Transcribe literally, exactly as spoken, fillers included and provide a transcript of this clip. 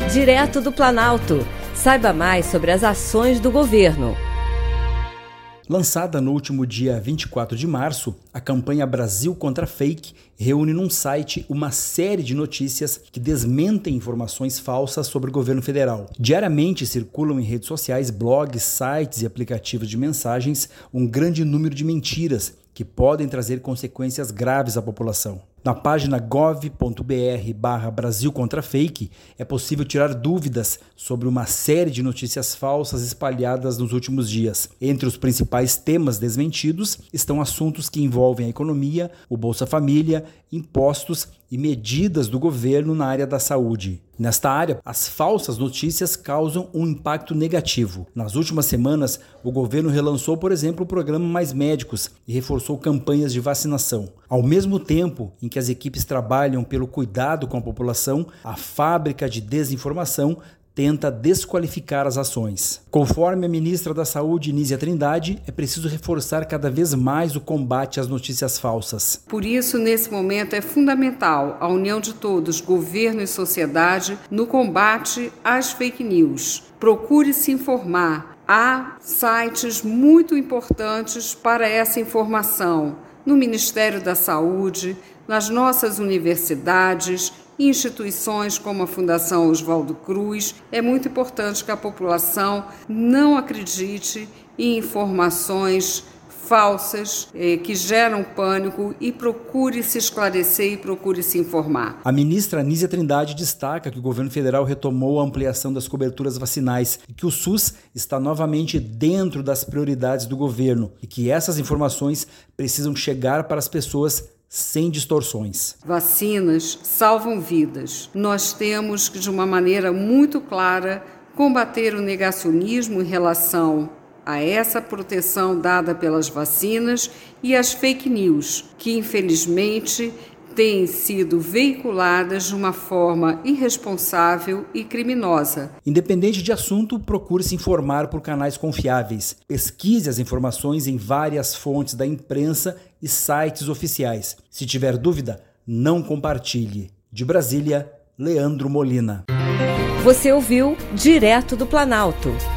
Direto do Planalto. Saiba mais sobre as ações do governo. Lançada no último dia vinte e quatro de março, a campanha Brasil contra Fake reúne num site uma série de notícias que desmentem informações falsas sobre o governo federal. Diariamente circulam em redes sociais, blogs, sites e aplicativos de mensagens um grande número de mentiras que podem trazer consequências graves à população. Na página gov ponto br barra Brasil contra Fake é possível tirar dúvidas sobre uma série de notícias falsas espalhadas nos últimos dias. Entre os principais temas desmentidos estão assuntos que envolvem a economia, o Bolsa Família, impostos e medidas do governo na área da saúde. Nesta área, as falsas notícias causam um impacto negativo. Nas últimas semanas, o governo relançou, por exemplo, o programa Mais Médicos e reforçou campanhas de vacinação. Ao mesmo tempo em que as equipes trabalham pelo cuidado com a população, a fábrica de desinformação tenta desqualificar as ações. Conforme a ministra da Saúde, Nízia Trindade, é preciso reforçar cada vez mais o combate às notícias falsas. Por isso, nesse momento, é fundamental a união de todos, governo e sociedade, no combate às fake news. Procure se informar. Há sites muito importantes para essa informação, no Ministério da Saúde, nas nossas universidades, instituições como a Fundação Oswaldo Cruz. É muito importante que a população não acredite em informações falsas eh, que geram pânico e procure se esclarecer e procure se informar. A ministra Nízia Trindade destaca que o governo federal retomou a ampliação das coberturas vacinais e que o SUS está novamente dentro das prioridades do governo e que essas informações precisam chegar para as pessoas sem distorções. Vacinas salvam vidas. Nós temos que, de uma maneira muito clara, combater o negacionismo em relação a essa proteção dada pelas vacinas e as fake news, que infelizmente têm sido veiculadas de uma forma irresponsável e criminosa. Independente de assunto, procure se informar por canais confiáveis. Pesquise as informações em várias fontes da imprensa e sites oficiais. Se tiver dúvida, não compartilhe. De Brasília, Leandro Molina. Você ouviu Direto do Planalto.